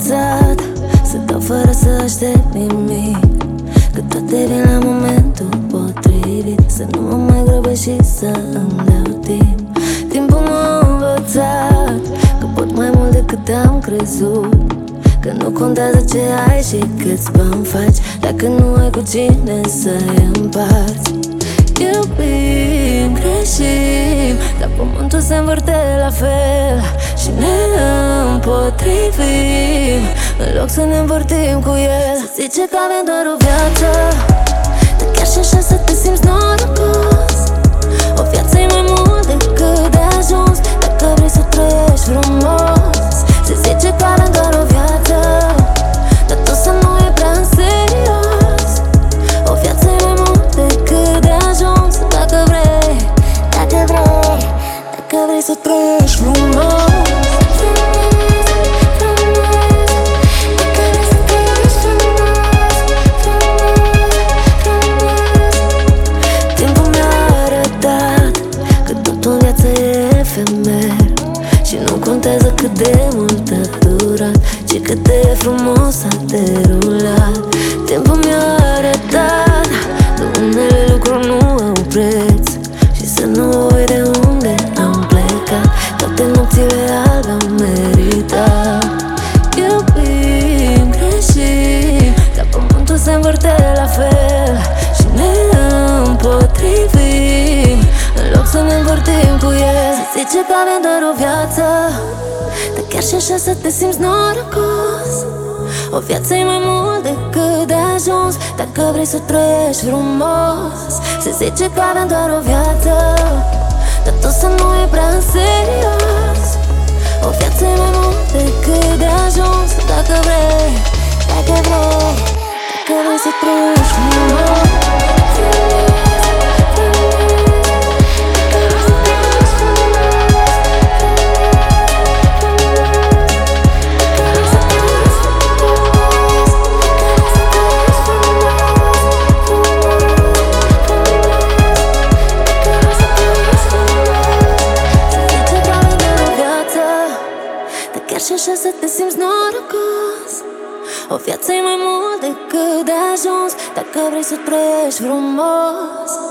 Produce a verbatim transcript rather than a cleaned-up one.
învățat să dau fără să aștept nimic, că toate vin la momentul potrivit. Să nu mă mai grăbesc și să îmi dau timp. Timpul m-a învățat că pot mai mult decât am crezut, că nu contează ce ai și câți bani faci, dacă nu ai cu cine să-i împarți. Iubim, greșim, dar pământul se învârte la fel și ne împotrivim în loc să ne învârtim cu el. Se zice că avem doar o viață, dar chiar și așa să te simți norocos. O viață e mai mult decât de ajuns, dacă vrei să trăiești frumos. Se zice că avem doar o viață, dar tot să nu e prea în serios. O viață e mai mult decât de ajuns, dacă vrei, dacă vrei, dacă vrei să trăiești frumos. Și nu contează cât de mult a durat, ci cât de frumos a derulat. Timpul mi-a arătat că unele lucruri nu au preț și să nu uit de unde am plecat. Toate nopțile albe am meritat. Iubim, greșim, dar pământul se învârte la fel și ne împotrivim în loc să ne învârtim cu el. Se zice că avem doar o viață, dar chiar și așa să te simți norocos. O viață e mai mult decât de ajuns, dacă vrei să trăiești frumos. Se zice că avem doar o viață, dar tot să nu e prea în serios. O viață e mai mult decât de ajuns, dacă vrei, dacă vrei, dacă vrei să trăiești frumos. Și așa să te simți norocos. O viață e mai mult decât de ajuns, dacă vrei să trăiești frumos.